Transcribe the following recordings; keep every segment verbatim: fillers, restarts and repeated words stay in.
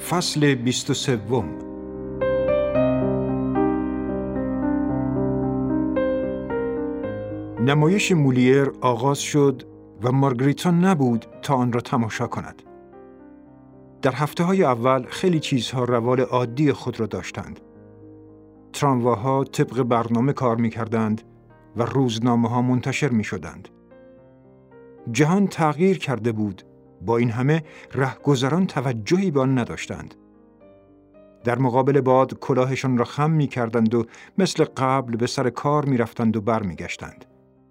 فصل بیست و سوم. نمایش مولیر آغاز شد و مارگریتا نبود تا آن را تماشا کند. در هفته‌های اول خیلی چیزها روال عادی خود را داشتند. ترامواها طبق برنامه کار می‌کردند و روزنامه‌ها منتشر می‌شدند. جهان تغییر کرده بود. با این همه رهگذران توجهی به آن نداشتند. در مقابل باد کلاهشان را خم می‌کردند و مثل قبل به سر کار می‌رفتند و برمیگشتند.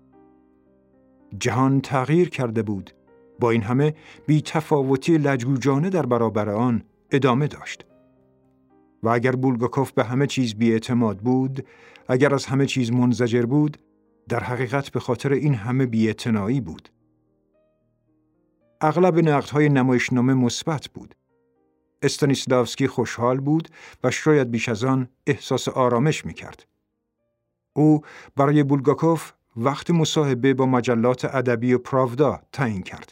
جهان تغییر کرده بود. با این همه بی تفاوتی لجوجانه در برابر آن ادامه داشت. و اگر بولگاکوف به همه چیز بی‌اعتماد بود، اگر از همه چیز منزجر بود، در حقیقت به خاطر این همه بی‌اعتنایی بود. اغلب نقدهای نمایشنامه مثبت بود. استانیسلاوسکی خوشحال بود و شاید بیش از آن احساس آرامش می‌کرد. او برای بولگاکوف وقت مصاحبه با مجلات ادبی و پراودا تعیین کرد.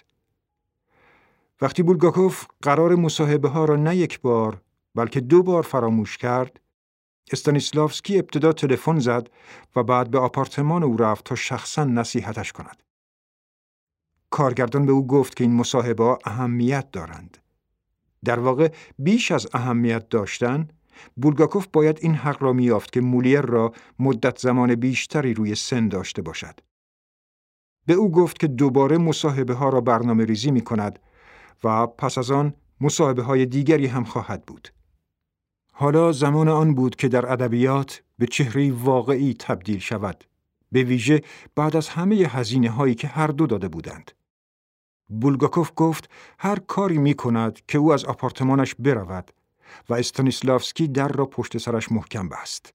وقتی بولگاکوف قرار مصاحبه ها را نه یک بار بلکه دو بار فراموش کرد، استانیسلاوسکی ابتدا تلفن زد و بعد به آپارتمان او رفت تا شخصاً نصیحتش کند. کارگردان به او گفت که این مصاحبه‌ها اهمیت دارند. در واقع بیش از اهمیت داشتن، بولگاکوف باید این حق را می‌یافت که مولیر را مدت زمان بیشتری روی سن داشته باشد. به او گفت که دوباره مصاحبه‌ها را برنامه‌ریزی می‌کند و پس از آن مصاحبه‌های دیگری هم خواهد بود. حالا زمان آن بود که در ادبیات به چهره واقعی تبدیل شود، به ویژه بعد از همه هزینه‌هایی که هر دو داده بودند. بولگاکوف گفت هر کاری می‌کند که او از آپارتمانش برود و استانیسلاوسکی در را پشت سرش محکم بست.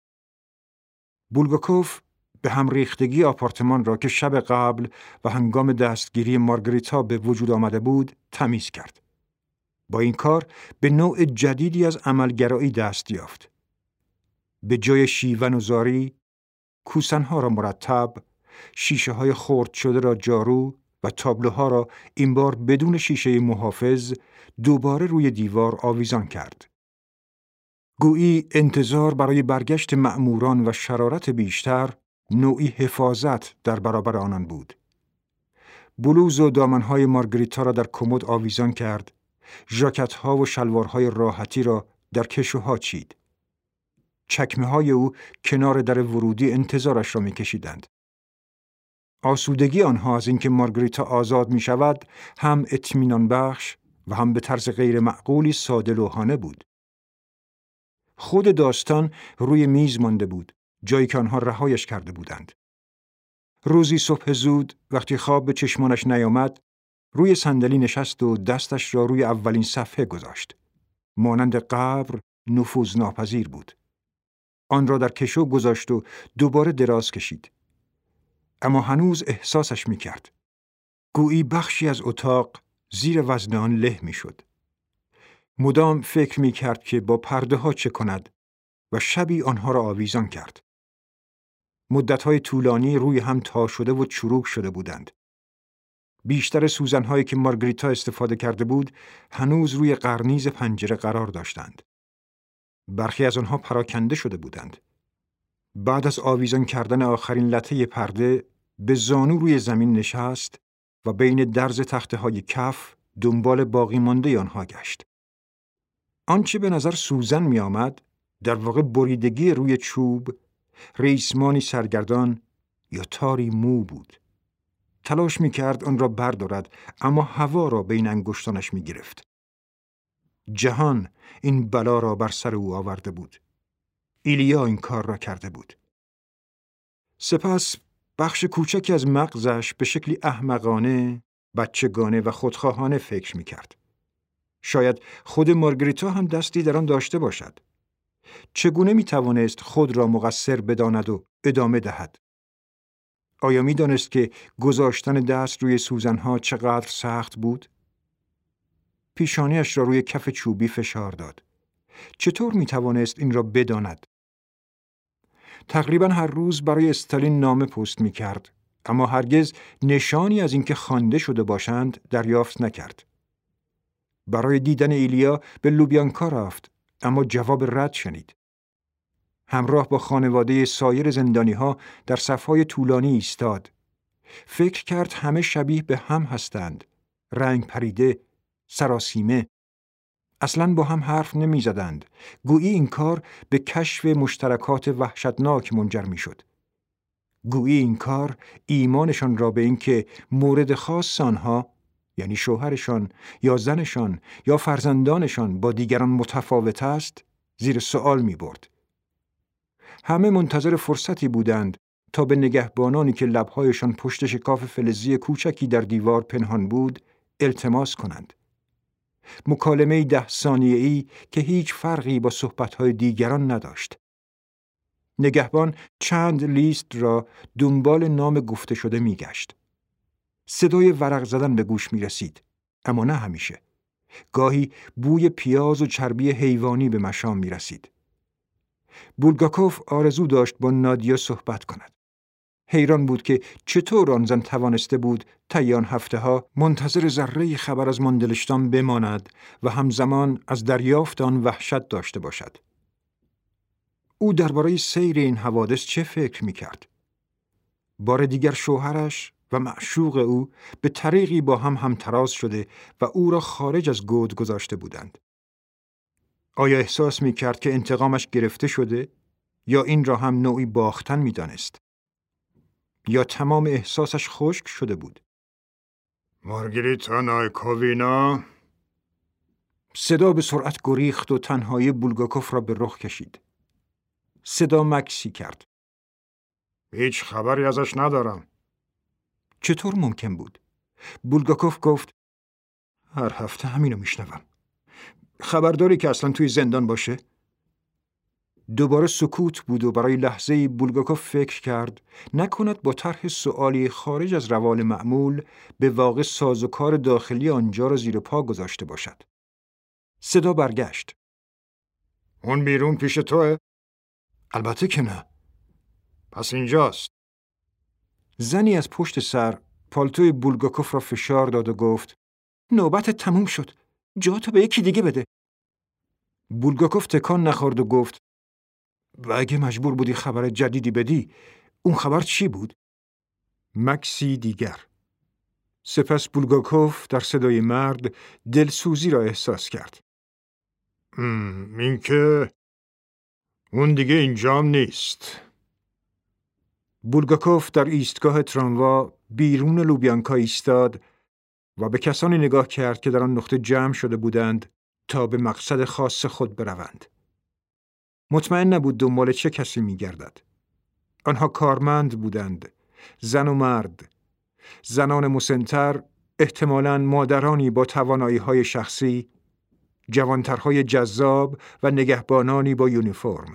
بولگاکوف به هم ریختگی آپارتمان را که شب قبل و هنگام دستگیری مارگریتا به وجود آمده بود تمیز کرد. با این کار به نوع جدیدی از عملگرایی دست یافت. به جای شیون و زاری، کوسنها را مرتب، شیشه های خرد شده را جارو و تابلوها را این بار بدون شیشه محافظ دوباره روی دیوار آویزان کرد. گویی انتظار برای برگشت مأموران و شرارت بیشتر نوعی حفاظت در برابر آنان بود. بلوز و دامنهای مارگریتا را در کمد آویزان کرد، ژاکت‌ها و شلوارهای راحتی را در کشوها چید. چکمه‌های او کنار در ورودی انتظارش را می‌کشیدند. آسودگی آنها از اینکه مارگریتا آزاد می‌شود هم اطمینان بخش و هم به طرز غیر معقولی ساده لوحانه بود. خود داستان روی میز مانده بود، جایی که آنها رهایش کرده بودند. روزی صبح زود وقتی خواب به چشمانش نیامد، روی صندلی نشست و دستش را روی اولین صفحه گذاشت. مانند قبر نفوذناپذیر بود. آن را در کشو گذاشت و دوباره دراز کشید. اما هنوز احساسش می‌کرد. گویی بخشی از اتاق زیر وزن آن له می‌شد. مدام فکر می‌کرد که با پرده ها چه کند و شبی آنها را آویزان کرد. مدت‌های طولانی روی هم تا شده و چروک شده بودند. بیشتر سوزن‌هایی که مارگریتا استفاده کرده بود هنوز روی قرنیز پنجره قرار داشتند. برخی از آنها پراکنده شده بودند. بعد از آویزان کردن آخرین لطه پرده به زانو روی زمین نشست و بین درز تخته‌های کف دنبال باقی مانده آنها گشت. آنچه به نظر سوزن می آمد در واقع بریدگی روی چوب، ریسمانی سرگردان یا تاری مو بود. تلاش می کرد آن را بردارد، اما هوا را بین انگشتانش می گرفت. جهان این بلا را بر سر او آورده بود. ایلیا این کار را کرده بود. سپس بخش کوچکی از مغزش به شکلی احمقانه، بچگانه و خودخواهانه فکر می کرد. شاید خود مارگریتا هم دستی در آن داشته باشد. چگونه می توانست خود را مقصر بداند و ادامه دهد؟ آیا می دانست که گذاشتن دست روی سوزنها چقدر سخت بود؟ پیشانیش را روی کف چوبی فشار داد. چطور می توانست این را بداند؟ تقریبا هر روز برای استالین نامه پست می کرد، اما هرگز نشانی از اینکه خوانده شده باشند دریافت نکرد. برای دیدن ایلیا به لوبیانکا رفت، اما جواب رد شنید. همراه با خانواده سایر زندانی‌ها در صف‌های طولانی ایستاد. فکر کرد همه شبیه به هم هستند، رنگ پریده، سراسیمه. اصلاً با هم حرف نمی زدند. گویی این کار به کشف مشترکات وحشتناک منجر می شد. گویی این کار ایمانشان را به این که مورد خاص آنها، یعنی شوهرشان یا زنشان یا فرزندانشان با دیگران متفاوت است، زیر سوال می برد. همه منتظر فرصتی بودند تا به نگهبانانی که لبهایشان پشت شکاف فلزی کوچکی در دیوار پنهان بود، التماس کنند. مکالمه ده ثانیه‌ای که هیچ فرقی با صحبت‌های دیگران نداشت. نگهبان چند لیست را دنبال نام گفته شده می‌گشت. صدای ورق زدن به گوش می‌رسید، اما نه همیشه. گاهی بوی پیاز و چربی حیوانی به مشام می‌رسید. بولگاکوف آرزو داشت با نادیا صحبت کند. حیران بود که چطور آن زن توانسته بود طی آن هفته‌ها منتظر ذره‌ای خبر از ماندلشتام بماند و همزمان از دریافت آن وحشت داشته باشد. او درباره سیر این حوادث چه فکر می‌کرد؟ بار دیگر شوهرش و معشوق او به طریقی با هم همتراز شده و او را خارج از گود گذاشته بودند. آیا احساس می‌کرد که انتقامش گرفته شده یا این را هم نوعی باختن می‌دانست؟ یا تمام احساسش خشک شده بود؟ مارگریتا نایکووینا. صدا به سرعت گریخت و تنهایی بولگاکوف را به رخ کشید. صدا مکسی کرد. هیچ خبری ازش ندارم. چطور ممکن بود؟ بولگاکوف گفت هر هفته همینو میشنوم. خبرداری که اصلا توی زندان باشه؟ دوباره سکوت بود و برای لحظه‌ای بولگاکوف فکر کرد نکند با طرح سؤالی خارج از روال معمول به واقع سازوکار داخلی آنجا را زیر پا گذاشته باشد. صدا برگشت. اون بیرون پیش توه؟ البته که نه. پس اینجاست. زنی از پشت سر پالتوی بولگاکوف را فشار داد و گفت نوبت تموم شد. جاتو به یکی دیگه بده. بولگاکوف تکان نخورد و گفت و اگه مجبور بودی خبر جدیدی بدی، اون خبر چی بود؟ مکسی دیگر. سپس بولگاکوف در صدای مرد دلسوزی را احساس کرد. این که اون دیگه اینجام نیست. بولگاکوف در ایستگاه تراموا بیرون لوبیانکا ایستاد و به کسانی نگاه کرد که در آن نقطه جمع شده بودند تا به مقصد خاص خود بروند. مطمئن نبود دنبال چه کسی می گردد. آنها کارمند بودند، زن و مرد. زنان مسن‌تر، احتمالاً مادرانی با توانایی‌های شخصی، جوانترهای جذاب و نگهبانانی با یونیفرم.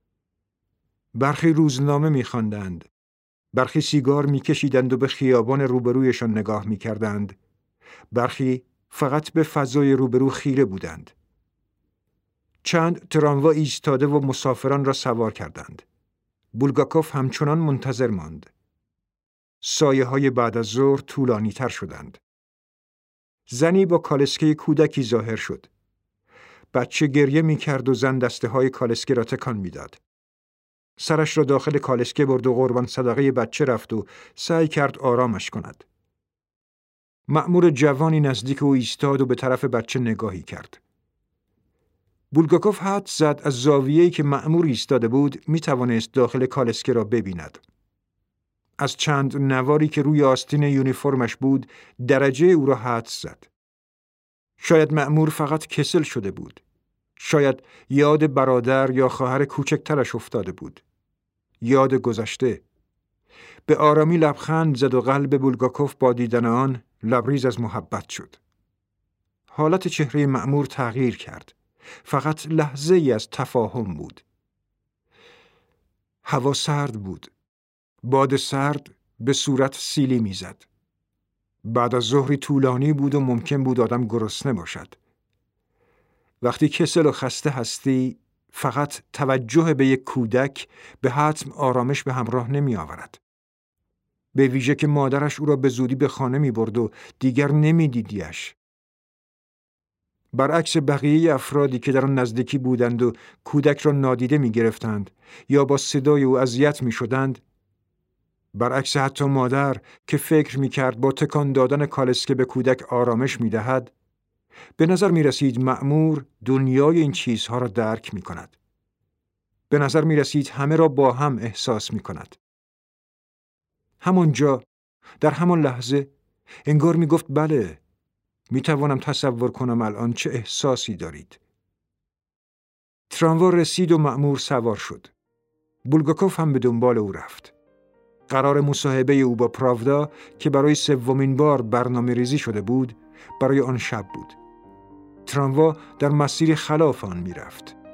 برخی روزنامه می‌خواندند، برخی سیگار می‌کشیدند و به خیابان روبرویشان نگاه می‌کردند. برخی فقط به فضای روبرو خیره بودند. چند تراموا ایستاده و مسافران را سوار کردند. بولگاکوف همچنان منتظر ماند. سایه های بعد از ظهر طولانی تر شدند. زنی با کالسکه کودکی ظاهر شد. بچه گریه می کرد و زن دسته های کالسکه را تکان می داد. سرش را داخل کالسکه برد و قربان صدقه بچه رفت و سعی کرد آرامش کند. مأمور جوانی نزدیک او ایستاد و به طرف بچه نگاهی کرد. بولگاکوف حدس زد از زاویه‌ای که مأمور ایستاده بود می توانست داخل کالسکه را ببیند. از چند نواری که روی آستین یونیفرمش بود درجه او را حدس زد. شاید مأمور فقط کسل شده بود. شاید یاد برادر یا خواهر کوچکترش افتاده بود. یاد گذشته. به آرامی لبخند زد و قلب بولگاکوف با دیدن آن لبریز از محبت شد. حالت چهره مأمور تغییر کرد. فقط لحظه ای از تفاهم بود. هوا سرد بود. باد سرد به صورت سیلی میزد. بعد از ظهری طولانی بود و ممکن بود آدم گرسنه باشد. وقتی کسل و خسته هستی، فقط توجه به یک کودک به حتم آرامش به همراه نمی آورد. به ویژه که مادرش او را به زودی به خانه می برد و دیگر نمی دیدیش. برعکس بقیه افرادی که در آن نزدیکی بودند و کودک را نادیده می گرفتند یا با صدای او اذیت می شدند، برعکس حتی مادر که فکر می کرد با تکان دادن کالسکه به کودک آرامش می دهد، به نظر می رسید مأمور دنیای این چیزها را درک می کند. به نظر می رسید همه را با هم احساس می کند. همانجا، در همان لحظه، انگار می گفت بله، می توانم تصور کنم الان چه احساسی دارید. تراموا رسید و مأمور سوار شد. بولگاکوف هم به دنبال او رفت. قرار مصاحبه او با پراودا که برای سومین بار برنامه ریزی شده بود، برای آن شب بود. تراموا در مسیر خلاف آن می رفت.